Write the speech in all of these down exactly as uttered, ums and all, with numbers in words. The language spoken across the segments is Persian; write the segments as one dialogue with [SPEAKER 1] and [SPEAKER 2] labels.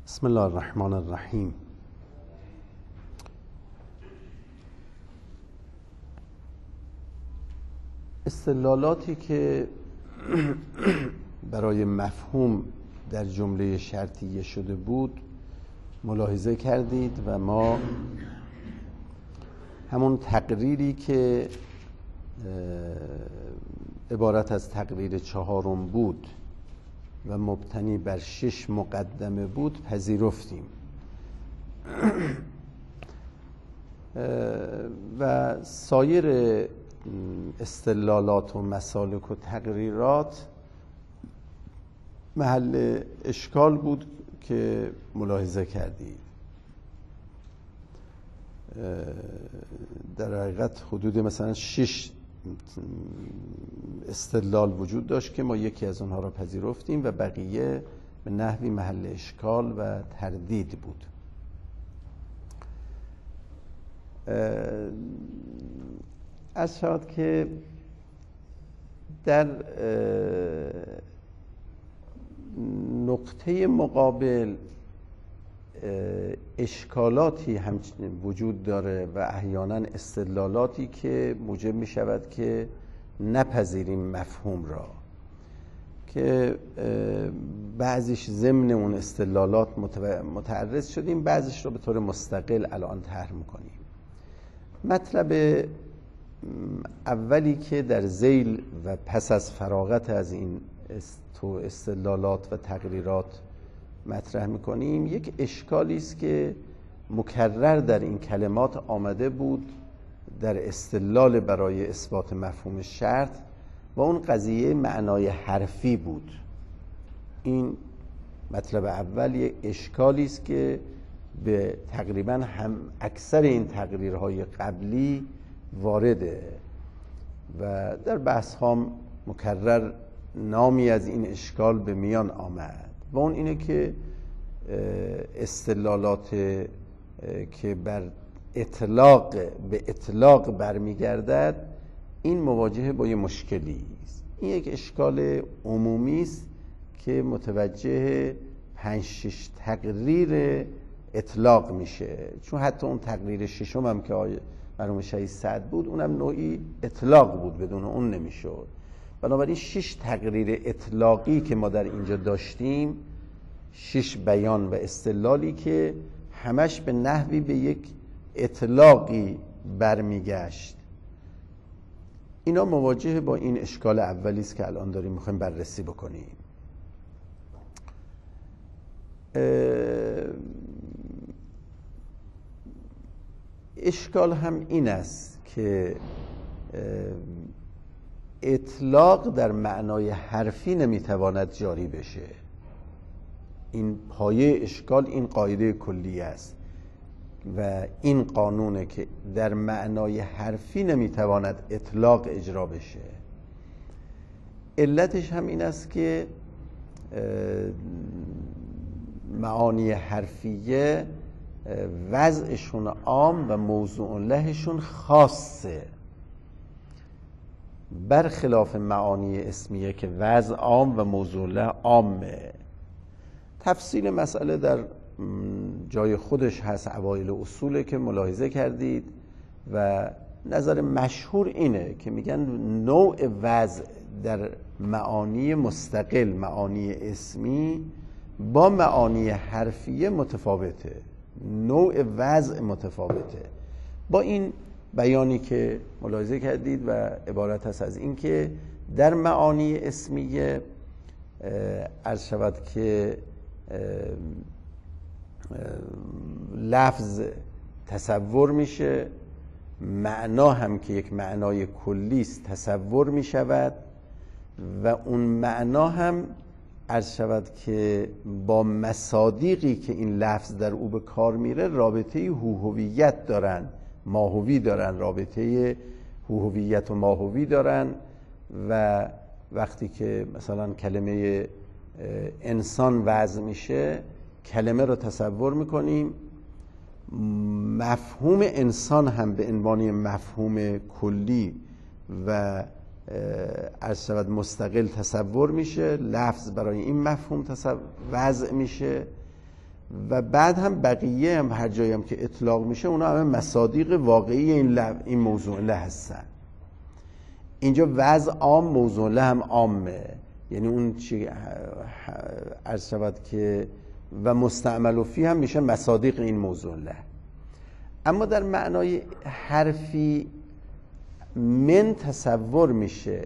[SPEAKER 1] بسم الله الرحمن الرحیم. استدلالاتی که برای مفهوم در جمله شرطیه شده بود ملاحظه کردید و ما همون تقریری که عبارت از تقریر چهارم بود و مبتنی بر شش مقدمه بود پذیرفتیم و سایر استدلالات و مسالک و تقریرات محل اشکال بود که ملاحظه کردید. در حقیقت حدود مثلا شش استدلال وجود داشت که ما یکی از اونها را پذیرفتیم و بقیه به نحوی محل اشکال و تردید بود. از شاید که در نقطه مقابل اشکالاتی همچنین وجود داره و احیانا استدلالاتی که موجب می شود که نپذیریم مفهوم را، که بعضیش ضمن اون استدلالات متعرض شدیم، بعضیش رو به طور مستقل الان طرح میکنیم. مطلب اولی که در ذیل و پس از فراغت از این استدلالات و تقریرات مطرح میکنیم یک اشکالی است که مکرر در این کلمات آمده بود در استدلال برای اثبات مفهوم شرط و اون قضیه معنای حرفی بود. این مطلب اول یک اشکالی است که به تقریبا هم اکثر این تقریرهای قبلی وارده و در بحث ها مکرر نامی از این اشکال به میان آمد و اون اینه که استدلالات که بر اطلاق به اطلاق برمیگردد این مواجهه با یه مشکلی است. این یک اشکال عمومی است که متوجه پنج شش تقریر اطلاق میشه، چون حتی اون تقریر ششم هم که مرحوم شهید سعد بود اونم نوعی اطلاق بود، بدون اون نمیشد. بنابراین شش تقریر اطلاقی که ما در اینجا داشتیم، شش بیان و استدلالی که همش به نحوی به یک اطلاقی برمیگشت، اینا مواجه با این اشکال اولی است که الان داریم میخوایم بررسی بکنیم. اشکال هم این است که اطلاق در معنای حرفی نمیتواند جاری بشه. این پایه اشکال این قاعده کلی است و این قانونه که در معنای حرفی نمیتواند اطلاق اجرا بشه. علتش هم این است که معانی حرفیه وضعشون عام و موضوع لهشون خاصه، برخلاف معانی اسمیه که وضع عام و موضوع له عامه. تفصیل مسئله در جای خودش هست، اوایل اصوله که ملاحظه کردید و نظر مشهور اینه که میگن نوع وضع در معانی مستقل، معانی اسمی با معانی حرفیه متفاوته، نوع وضع متفاوته. با این بیانی که ملاحظه کردید و عبارت هست از این که در معانی اسمیه عرض شود که لفظ تصور میشه، معنا هم که یک معنای کلی است تصور میشود و اون معنا هم عرض شود که با مصادیقی که این لفظ در او به کار میره رابطه هویت دارن، ماهوی دارن، رابطه هویت و ماهوی دارن و وقتی که مثلا کلمه انسان وضع میشه کلمه رو تصور میکنیم، مفهوم انسان هم به عنوان مفهوم کلی و عرض شود مستقل تصور میشه، لفظ برای این مفهوم تصور وضع میشه و بعد هم بقیه هم هر جایی هم که اطلاق میشه اونا همه مصادیق واقعی این له این موضوع له هستن. اینجا وضع عام، موضوع له هم عامه، یعنی اون چی عرض شود که و مستعمل فی هم میشه مصادیق این موضوع له. اما در معنای حرفی من تصور میشه،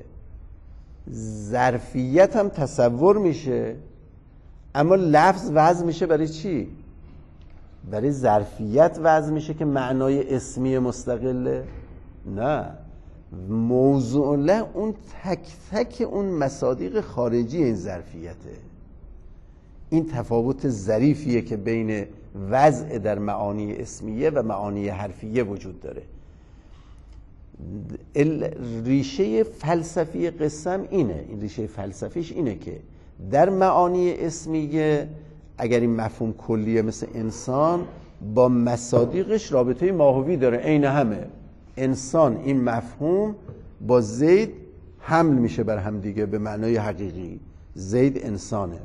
[SPEAKER 1] ظرفیت هم تصور میشه، اما لفظ وضع میشه برای چی؟ برای ظرفیت وضع میشه که معنای اسمی مستقله؟ نه، موضوع له اون تک تک اون مصادیق خارجی این ظرفیته. این تفاوت ظریفیه که بین وضع در معانی اسمیه و معانی حرفیه وجود داره. ریشه فلسفی قسم اینه، این ریشه فلسفیش اینه که در معانی اسمیه اگر این مفهوم کلیه مثل انسان با مصادیقش رابطه ماهوی داره، عین همه. انسان این مفهوم با زید حمل میشه بر هم دیگه به معنای حقیقی، زید انسانه،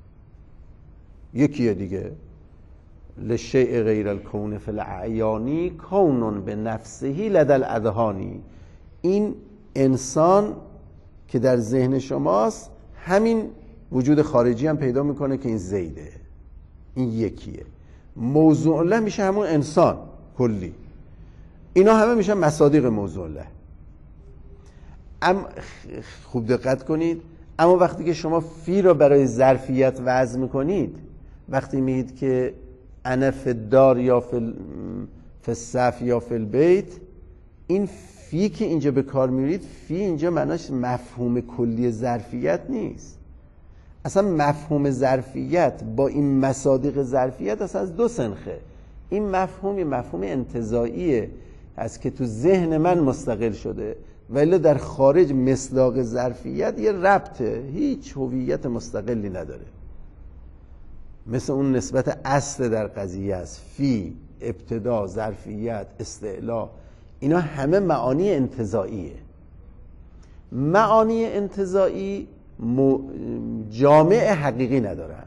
[SPEAKER 1] یکیه دیگه. لشیء غیر الکون فی الاعیانی کون به نفسه لدى الاذهانی. این انسان که در ذهن شماست همین وجود خارجی هم پیدا میکنه که این زیده، این یکیه. موضوع له میشه همون انسان کلی. اینا همه میشن مصادیق موضوع له. اما خوب دقت کنید، اما وقتی که شما فی را برای ظرفیت وضع میکنید، وقتی میگید که انا فی الدار یا فی الصف یا فی البیت، این فی که اینجا به کار میرید، فی اینجا معناش مفهوم کلی ظرفیت نیست. اصلا مفهوم ظرفیت با این مصادیق ظرفیت اصلا از دو سنخه. این مفهوم مفهوم انتزاعیه از که تو ذهن من مستقل شده، ولی در خارج مصداق ظرفیت یه ربطه، هیچ هویت مستقلی نداره. مثل اون نسبت اصل در قضیه است، فی، ابتدا، ظرفیت، استعلا، اینا همه معانی انتزاعیه. معانی انتزاعی جامع حقیقی ندارند.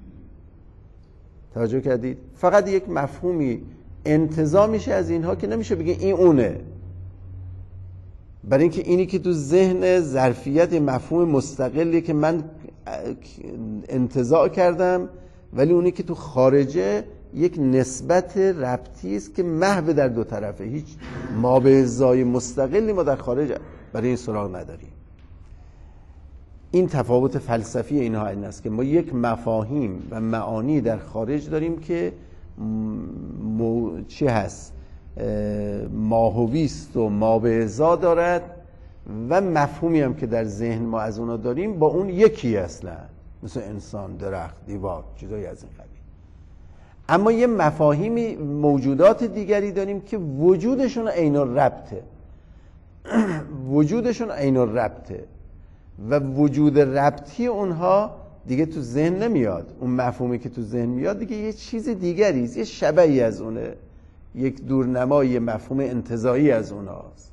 [SPEAKER 1] توجه کردید؟ فقط یک مفهومی انتزاع میشه از اینها که نمیشه بگه این اونه، برای اینکه اینی که تو ذهن ظرفیت مفهوم مستقلی که من انتزاع کردم، ولی اونی که تو خارجه یک نسبت ربطی است که محو در دو طرفه، هیچ مابعضای مستقلی ما در خارج برای این سراغ نداریم. این تفاوت فلسفی اینها این است که ما یک مفاهیم و معانی در خارج داریم که مو... چی هست؟ ماهویست و مابعضا دارد، و مفهومی هم که در ذهن ما از اونا داریم با اون یکی اصلا، مثل انسان، درخت، دیوار، چیزایی از این قبیل. اما یه مفاهیمی موجودات دیگری داریم که وجودشون عین الربطه وجودشون عین الربطه و وجود ربطی اونها دیگه تو ذهن نمیاد. اون مفهومی که تو ذهن میاد دیگه یه چیز دیگری است، یه شبیهی از اونه، یک دورنمای مفهوم انتزاعی از اوناست.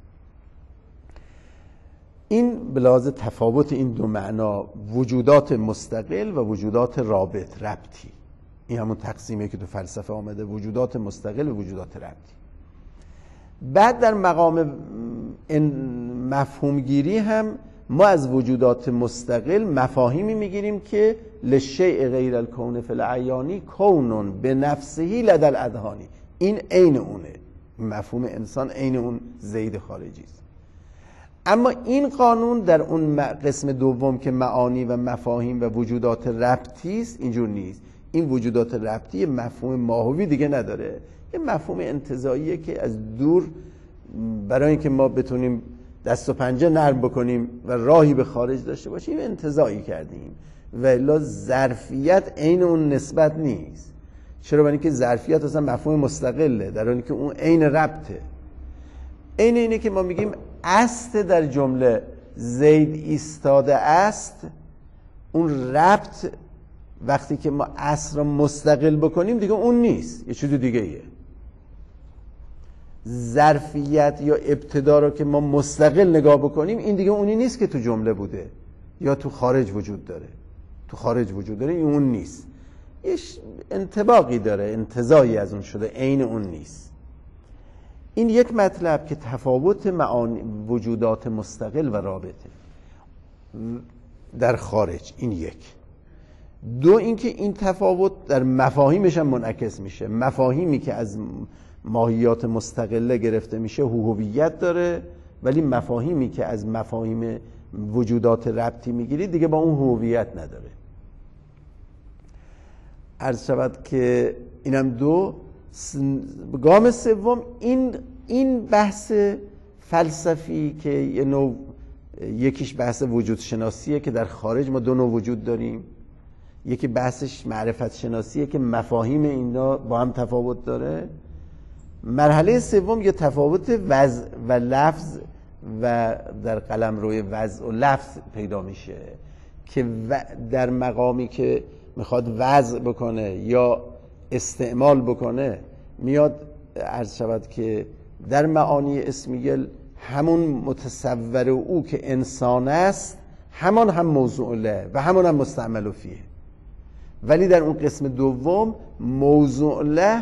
[SPEAKER 1] این به لحاظ تفاوت این دو معنا، وجودات مستقل و وجودات رابط، ربطی. این همون تقسیمی که تو فلسفه آمده، وجودات مستقل و وجودات ربطی. بعد در مقام مفهومگیری هم ما از وجودات مستقل مفاهیمی میگیریم که لشیء غیر الکون فی الاعیانی کون به نفسه لدى الاذهانی. این عین اونه، مفهوم انسان عین اون زید خارجی است. اما این قانون در اون قسم دوم که معانی و مفاهیم و وجودات ربطی است اینجور نیست. این وجودات ربطی مفهوم ماهوی دیگه نداره، یه مفهوم انتزاعیه که از دور برای اینکه ما بتونیم دست و پنجه نرم بکنیم و راهی به خارج داشته باشیم انتزاعی کردیم، ولی ظرفیت عین اون نسبت نیست. چرا؟ برای اینکه ظرفیت اصلا مفهوم مستقله، در حالی که اون عین ربطه. عین اینه که ما میگیم است در جمله زید ایستاده است، اون ربط وقتی که ما است را مستقل بکنیم دیگه اون نیست، یه چیز دیگه ایه. ظرفیت یا ابتدا رو که ما مستقل نگاه بکنیم این دیگه اونی نیست که تو جمله بوده یا تو خارج وجود داره. تو خارج وجود داره، این اون نیست. یه انطباقی داره، انتزاعی از اون شده، عین اون نیست. این یک مطلب که تفاوت معانی وجودات مستقل و رابطه در خارج، این یک. دو اینکه این تفاوت در مفاهیمش هم منعکس میشه. مفاهیمی که از ماهیات مستقله گرفته میشه هویت داره، ولی مفاهیمی که از مفاهیم وجودات ربطی میگیری دیگه با اون هویت نداره. عرض شود که اینم دو. گام سوم این این بحث فلسفی که یه نوع، یکیش بحث وجود شناسیه که در خارج ما دو نوع وجود داریم، یکی بحثش معرفت شناسیه که مفاهیم اینا با هم تفاوت داره. مرحله سوم یه تفاوت وضع و لفظ و در قلمروی وضع و لفظ پیدا میشه که در مقامی که میخواد وضع بکنه یا استعمال بکنه میاد عرض شود که در معانی اسمیه همون متصور او که انسان است همان هم موضوع له و همون هم مستعمل فیه، ولی در اون قسم دوم موضوع له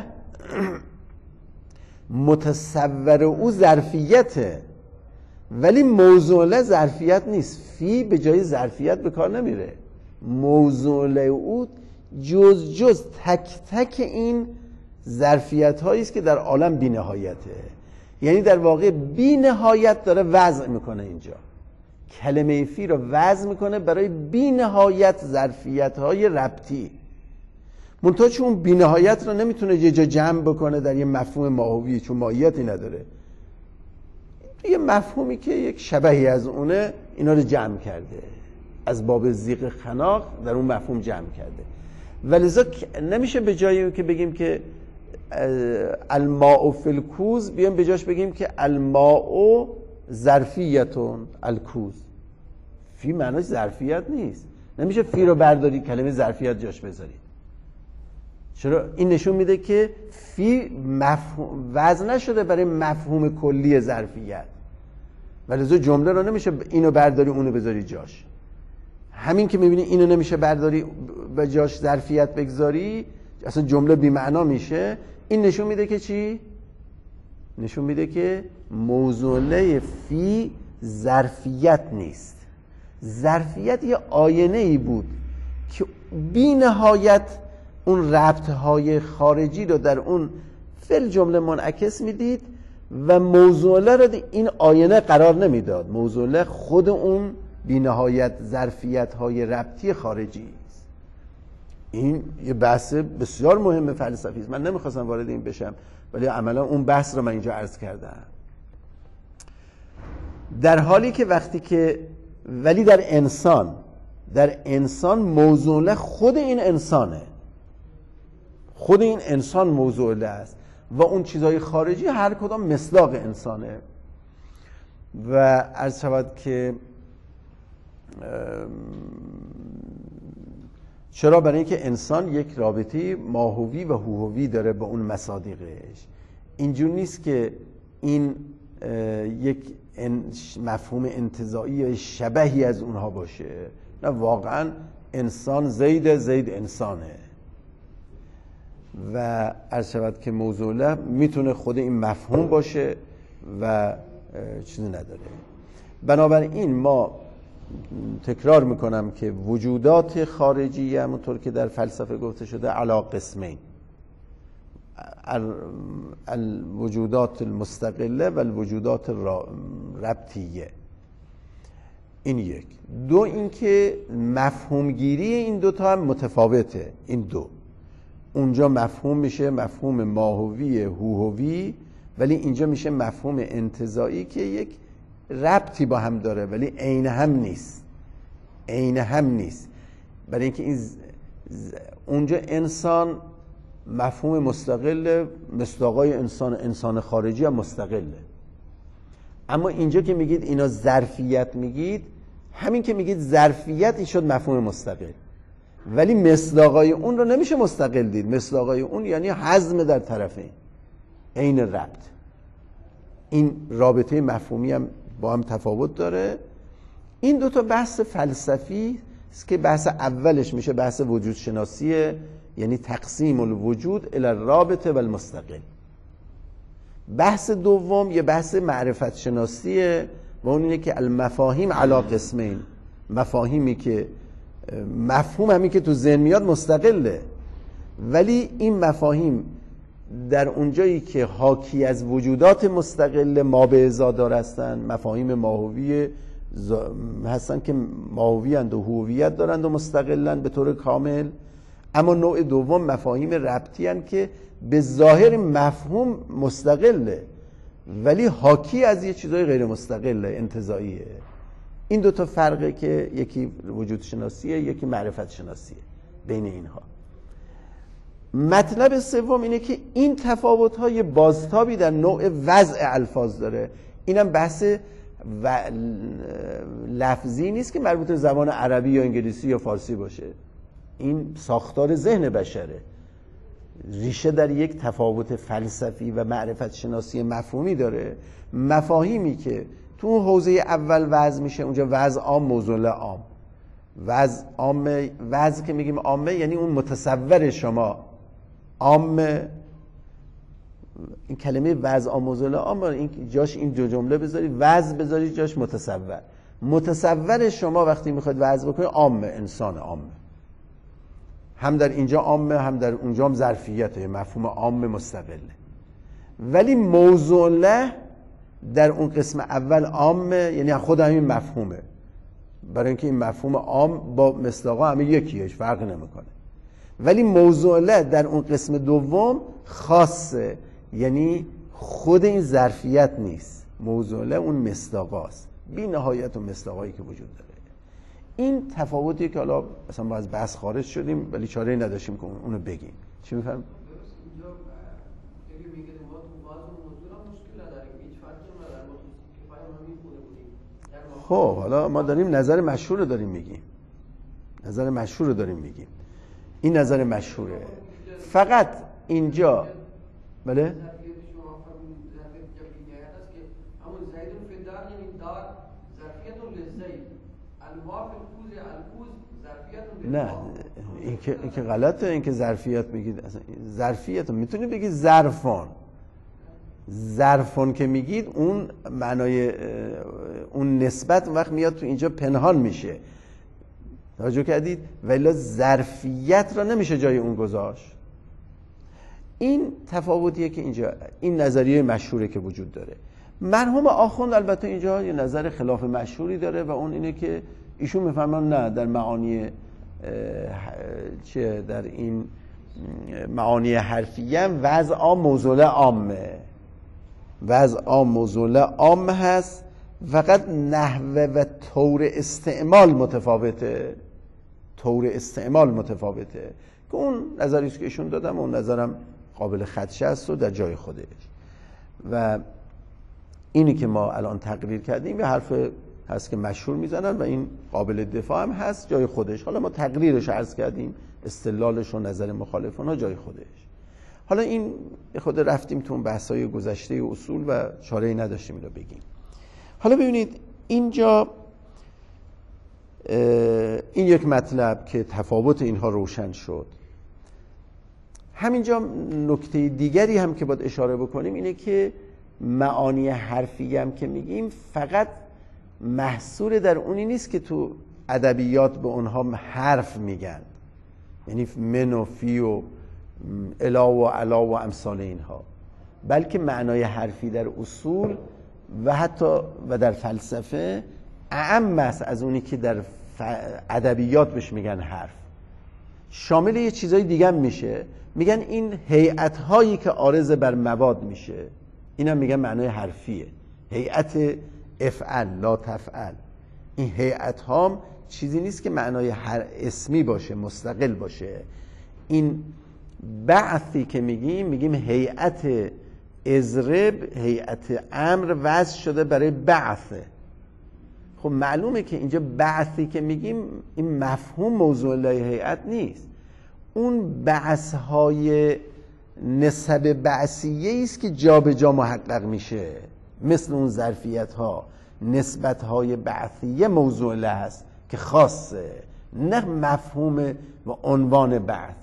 [SPEAKER 1] متصور او ظرفیته، ولی موضوع له ظرفیت نیست. فی به جای ظرفیت به کار نمیره. موضوع له او جز جز تک تک این ظرفیت هایی است که در عالم بی نهایته. یعنی در واقع بی نهایت داره وضع میکنه. اینجا کلمه فی رو وضع میکنه برای بی نهایت ظرفیت های ربطی، منتها چون اون بی نهایت رو نمیتونه یه جا جمع بکنه در یه مفهوم ماهوی، چون ماهیتی نداره، یه مفهومی که یک شبهی از اونه اینا رو جمع کرده، از باب زیغ خناق در اون مفهوم جمع کرده. ولذا نمیشه به جایی که بگیم که الماء فی الکوز بیایم به جاش بگیم که الماء ظرفیتون الکوز. فی معناش ظرفیت نیست. نمیشه فی رو برداری کلمه ظرفیت جاش بذاری. چرا؟ این نشون میده که فی مفهوم وضع نشده برای مفهوم کلی ظرفیت، ولذا جمله رو نمیشه اینو برداری اونو بذاری جاش. همین که میبینی اینو نمیشه برداری به جاش ظرفیت بگذاری، اصلا جمله بی معنا میشه. این نشون میده که چی؟ نشون میده که موضوعه فی ظرفیت نیست. ظرفیت یه آینه ای بود که بی نهایت اون ربطهای خارجی رو در اون فل جمله منعکس میدید و موضوعه رو این آینه قرار نمیداد. موضوعه خود اون بی نهایت ظرفیت های ربطی خارجی است. این یه بحث بسیار مهم فلسفی است. من نمیخواستم وارد این بشم، ولی عملا اون بحث رو من اینجا عرض کردم. در حالی که وقتی که ولی در انسان در انسان موضوعه خود این انسانه، خود این انسان موضوعه است و اون چیزهای خارجی هر کدام مصداق انسانه. و عرض شود که چرا؟ برای اینکه انسان یک رابطه ماهوی و هوهوی داره با اون مصادیقش. اینجور نیست که این یک مفهوم انتزاعی یا شبهی از اونها باشه. نه، واقعا انسان زید زید انسانه و عرض شود که موضوعه میتونه خود این مفهوم باشه و چیزی نداره. بنابراین ما تکرار میکنم که وجودات خارجی همونطور که در فلسفه گفته شده علی قسمین، الوجودات المستقله و الوجودات ربطیه. این یک. دو اینکه مفهوم گیری این دوتا هم متفاوته. این دو اونجا مفهوم میشه مفهوم ماهوی هوهوی، ولی اینجا میشه مفهوم انتزاعی که یک ربطی با هم داره ولی عین هم نیست. عین هم نیست برای اینکه این ز... ز... اونجا انسان مفهوم مستقل، مصداقای انسان انسان خارجی هم مستقله. اما اینجا که میگید اینا ظرفیت میگید، همین که میگید ظرفیت این شد مفهوم مستقل، ولی مصداقای اون رو نمیشه مستقل دید. مصداقای اون یعنی حزم در طرفین، عین ربط. این رابطه مفهومی هم با هم تفاوت داره. این دو تا بحث فلسفی است که بحث اولش میشه بحث وجود شناسیه یعنی تقسیم الوجود الی الرابطه و المستقل. بحث دوم یه بحث معرفت شناسیه و اون اینه که المفاهیم علی قسمین، مفاهیمی که مفهوم همی که تو ذهن میاد مستقله، ولی این مفاهیم در اونجایی که حاکی از وجودات مستقل ما به ازادار هستن، مفاهیم ماهوی هستن که ماهوی اند و هویت دارند و مستقلن به طور کامل. اما نوع دوم مفاهیم ربطی هستن که به ظاهر مفهوم مستقله ولی حاکی از یه چیزای غیر مستقله، انتزاعیه. این دو تا فرقه که یکی وجود شناسیه یکی معرفت شناسیه بین اینها. مطلب سوم اینه که این تفاوت‌ها یه بازتابی در نوع وضع الفاظ داره. اینم بحث و لفظی نیست که مربوط به زبان عربی یا انگلیسی یا فارسی باشه. این ساختار ذهن بشره، ریشه در یک تفاوت فلسفی و معرفت شناسی مفهومی داره. مفاهیمی که تو اون حوزه اول وضع میشه، اونجا وضع عام موضوع عام، وضع عام، وضع که میگیم عامه یعنی اون متصور شما عامه. این کلمه وضع عام موضوع عام این جاش این دو جمله بذاری، وضع بذاری جاش متصور. متصور شما وقتی میخواید وضع بکنید عامه، انسان عامه، هم در اینجا عامه هم در اونجا هم ظرفیته، مفهوم عام مستقله. ولی موضوع له در اون قسم اول عامه، یعنی خود همین مفهومه، برای اینکه این مفهوم عام با مصداقا همه یکیه، فرق نمیکنه. ولی موضوع له در اون قسم دوم خاصه، یعنی خود این ظرفیت نیست، موضوع له اون مصداقاست، بی نهایت اون مصداقایی که وجود داره. این تفاوتیه که حالا مثلا ما از بحث خارج شدیم ولی چاره‌ای نداشتیم که اونو بگیم. چی می‌فهم؟ خب حالا ما داریم نظر مشهور رو داریم میگیم، نظر مشهور رو داریم میگیم. این نظر مشهوره. فقط اینجا بله نه، این که این که غلطه، این که ظرفیت بگید. اصلا ظرفیت میتونید بگید ظرفان، ظرفان که میگید اون معنای اون نسبت اون وقت میاد تو اینجا پنهان میشه، توجه کردید؟ ولی ظرفیت را نمیشه جای اون گذاشت. این تفاوتیه که اینجا این نظریه مشهوره که وجود داره. مرحوم آخوند البته اینجا یه نظر خلاف مشهوری داره و اون اینه که ایشون میفرمان نه، در معانی چه در این معانی حرفیه هم وضع عام موضوع عامه، وضع عام موضوع عام هست، فقط نحوه و طور استعمال متفاوته، طور استعمال متفاوته که اون نظری که ایشون دادم اون نظرم قابل خدشه است و در جای خودش. و اینی که ما الان تقریر کردیم یه حرف هست که مشهور میزنن و این قابل دفاع هم هست جای خودش. حالا ما تقریرش عرض کردیم، استدلالش و نظر مخالفان ها جای خودش. حالا این خود رفتیم تو اون بحث‌های گذشته اصول و چاره‌ای نداشتیم اینو بگیم. حالا ببینید اینجا این یک مطلب که تفاوت اینها روشن شد. همینجا نکته دیگری هم که باید اشاره بکنیم اینه که معانی حرفی هم که میگیم فقط محصور در اونی نیست که تو ادبیات به اونها حرف میگن، یعنی من و فی و الا و علا و امثال اینها، بلکه معنای حرفی در اصول و حتی و در فلسفه اعم است از اونی که در ادبیات بهش میگن حرف. شامل یه چیزای دیگه هم میشه، میگن این هیئت هایی که عارض بر مواد میشه، اینم میگن معنای حرفیه. هیئت افعل لا تفعل، این هیئت ها چیزی نیست که معنای هر اسمی باشه، مستقل باشه. این بعثی که میگیم میگیم هیئت اضرب، هیئت امر وضع شده برای بعثه. خب معلومه که اینجا بعثی که میگیم این مفهوم موضوع لای هیئت نیست، اون بعث های نسب بعثیه است که جا به جا محقق میشه، مثل اون ظرفیت ها نسبت های بعثیه موضوع له است که خاصه، نه مفهوم و عنوان بعث.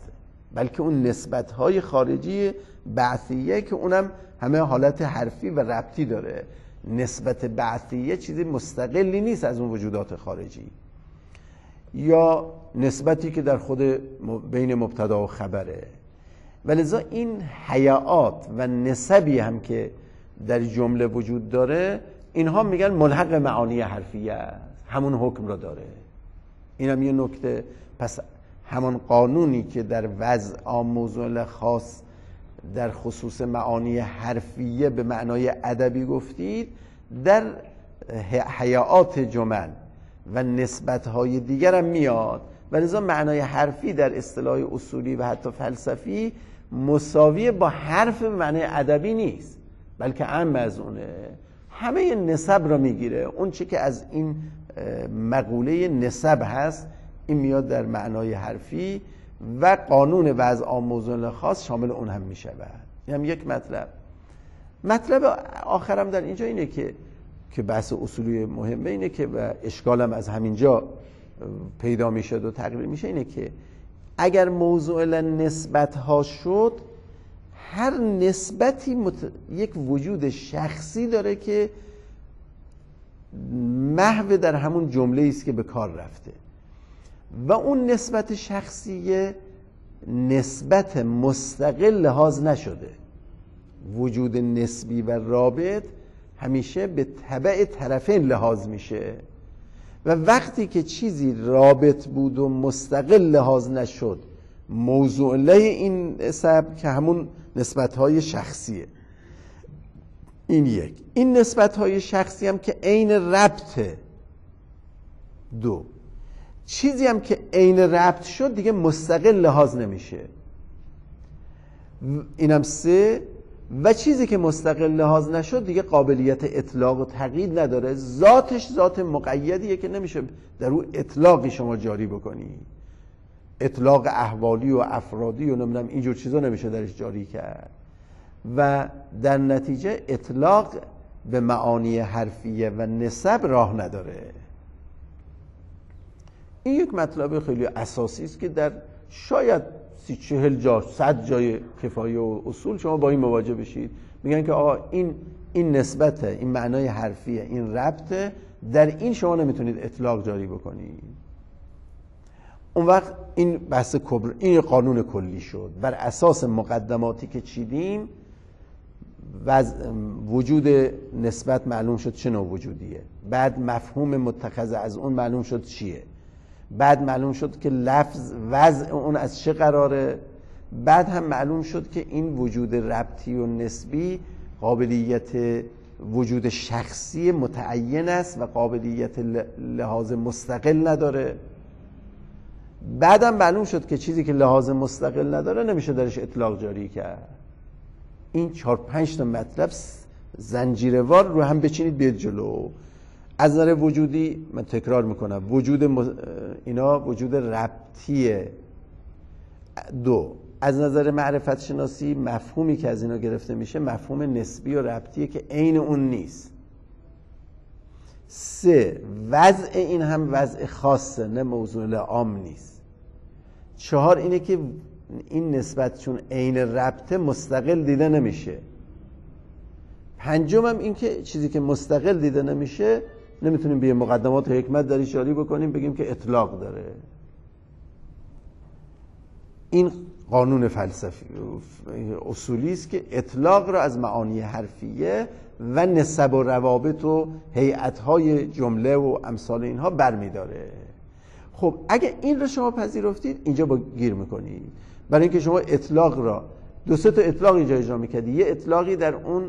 [SPEAKER 1] بلکه اون نسبت‌های خارجی بعثیه که اونم همه حالت حرفی و ربطی داره. نسبت بعثیه چیزی مستقلی نیست از اون وجودات خارجی، یا نسبتی که در خود بین مبتدا و خبره. ولذا این حیات و نسبی هم که در جمله وجود داره، اینها میگن ملحق معانی حرفیه است، همون حکم را داره. این هم یه نکته. پس همان قانونی که در وضع موضوع خاص در خصوص معانی حرفیه به معنای ادبی گفتید، در حیات جمل و نسبت‌های دیگر هم میاد. ولذا معنای حرفی در اصطلاح اصولی و حتی فلسفی مساوی با حرف معنی ادبی نیست، بلکه عام از اونه. همه نسب را میگیره. اون چی که از این مقوله نسب هست این میاد در معنای حرفی و قانون وضع عام موضوع خاص شامل اون هم میشود. این هم یک مطلب. مطلب آخرم در اینجا اینه که که بحث اصولی مهمه اینه که و اشکالم از همینجا پیدا میشه و تقریر میشه، اینه که اگر موضوع نسبت ها شد، هر نسبتی مت... یک وجود شخصی داره که محو در همون جمله است که به کار رفته و اون نسبت شخصیه نسبت مستقل لحاظ نشده. وجود نسبی و رابط همیشه به تبع طرفین لحاظ میشه و وقتی که چیزی رابط بود و مستقل لحاظ نشد، موضوع له این نسب که همون نسبت‌های شخصیه. این یک. این نسبت‌های شخصی هم که عین ربطه. دو. چیزی هم که عین ربط شد دیگه مستقل لحاظ نمیشه. اینم سه. و چیزی که مستقل لحاظ نشد دیگه قابلیت اطلاق و تقیید نداره. ذاتش ذات مقیدیه که نمیشه در او اطلاقی شما جاری بکنی. اطلاق احوالی و افرادی و نمیدونم اینجور چیزا نمیشه درش جاری کرد و در نتیجه اطلاق به معانی حرفیه و نسب راه نداره. این یک مطلب خیلی اساسی است که در شاید سی چهل جا صد جای کفایه و اصول شما با این مواجه بشید. میگن که آقا این این نسبته، این معنای حرفیه، این ربطه، در این شما نمیتونید اطلاق جاری بکنید. اون وقت این بحث کبر، این قانون کلی شد. بر اساس مقدماتی که چیدیم وجود نسبت معلوم شد چه نوع وجودیه، بعد مفهوم متخذ از اون معلوم شد چیه، بعد معلوم شد که لفظ وضع اون از چه قراره، بعد هم معلوم شد که این وجود ربطی و نسبی قابلیت وجود شخصی متعین است و قابلیت لحاظ مستقل نداره. بعدم معلوم شد که چیزی که لحاظ مستقل نداره نمیشه درش اطلاق جاری کرد. این چهار پنج تا مطلب زنجیروار رو هم بچینید بیاد جلو. از نظر وجودی من تکرار میکنم، وجود مز... اینا وجود ربطیه. دو، از نظر معرفت شناسی مفهومی که از اینا گرفته میشه مفهوم نسبی و ربطیه که عین اون نیست. سه، وضع این هم وضع خاصه، نه موضوع عام نیست. چهار، اینه که این نسبت چون عین ربطه مستقل دیده نمیشه. پنجم هم این که چیزی که مستقل دیده نمیشه نمیتونیم به مقدمات حکمت در جاری بکنیم بگیم که اطلاق داره. این قانون فلسفی اصولی است که اطلاق را از معانی حرفیه و نسب و روابط و هیئت‌های جمله و امثال اینها برمی‌داره. خب اگه این رو شما پذیرفتید اینجا با گیر میکنید، برای اینکه شما اطلاق را دو سه تا اطلاق اینجا اجرا میکردی. یه اطلاقی در اون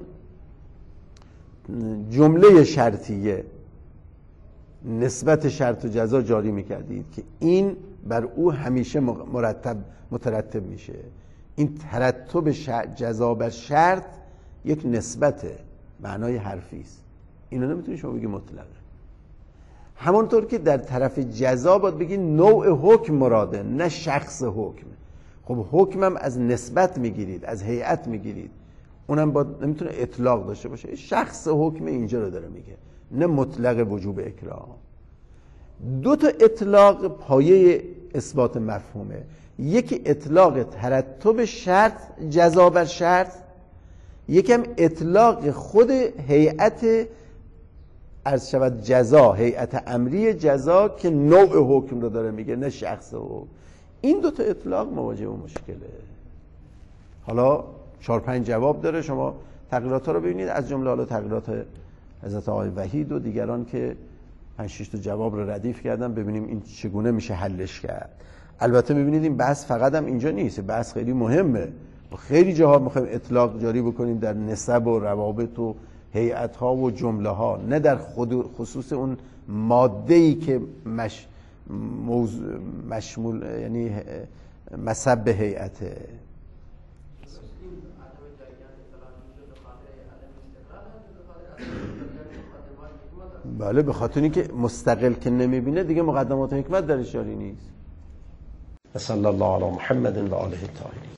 [SPEAKER 1] جمله شرطیه نسبت شرط و جزا جاری میکردید که این بر او همیشه مرتب مترتب میشه. این ترتب جزا بر شرط یک نسبته، معنای حرفی است. اینو نمیتونی شما بگی مطلقه. همونطور که در طرف جزا باید بگی نوع حکم مراده، نه شخص حکم. خب حکمم از نسبت میگیرید، از هیئت میگیرید، اونم باید نمیتونه اطلاق داشته باشه. شخص حکم اینجا رو داره میگه، نه مطلق وجوب اکرام. دو تا اطلاق پایه اثبات مفهومه. یکی اطلاق ترتب شرط جزا بر شرط، یکم اطلاق خود هیئت عرض شود جزا، هیئت امری جزا که نوع حکم رو داره میگه نه شخص حکم. این دوتا اطلاق مواجه با مشکله. حالا چهار پنج جواب داره، شما تغییرات ها رو ببینید، از جمله حالا تغییرات حضرت آقای وحید و دیگران که پنج شش تا جواب رو ردیف کردن، ببینیم این چگونه میشه حلش کرد. البته ببینید این بحث فقط هم اینجا نیست، بحث خیلی مهمه. ما خیلی جاها میخوایم اطلاق جاری بکنیم در نسب و روابط و هیئت ها و جمله ها، نه در خود خصوص اون ماده ای که مش موضوع مشمول یعنی مسب هیئته. بله، به خاطر اینکه مستقل که نمیبینه دیگه مقدمات و حکمت درش جاری نیست. صلی الله علی محمد و آله الطاهرین.